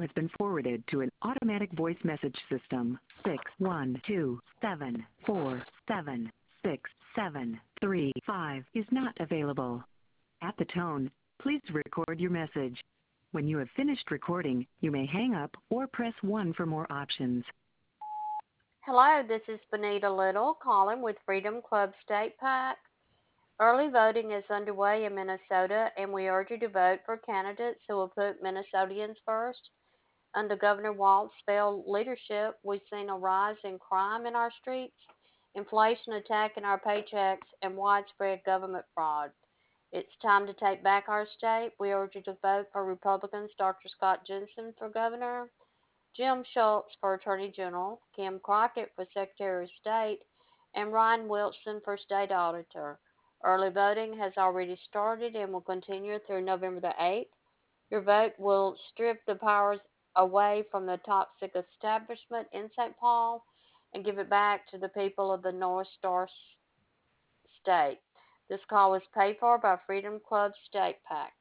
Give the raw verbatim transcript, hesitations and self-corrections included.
has been forwarded to an automatic voice message system. Six one two seven four seven six seven three five is not available. At the tone, please record your message. When you have finished recording, you may hang up or press one for more options. Hello, this is Benita Little calling with Freedom Club State PAC. Early voting is underway in Minnesota, and we urge you to vote for candidates who will put Minnesotans first. Under Governor Walt's failed leadership, we've seen a rise in crime in our streets, inflation attacking our paychecks, and widespread government fraud. It's time to take back our state. We urge you to vote for Republicans Doctor Scott Jensen for governor, Jim Schultz for Attorney General, Kim Crockett for Secretary of State, and Ryan Wilson for State Auditor. Early voting has already started and will continue through November the eighth. Your vote will strip the powers away from the toxic establishment in Saint Paul and give it back to the people of the North Star State. This call was paid for by Freedom Club State PAC.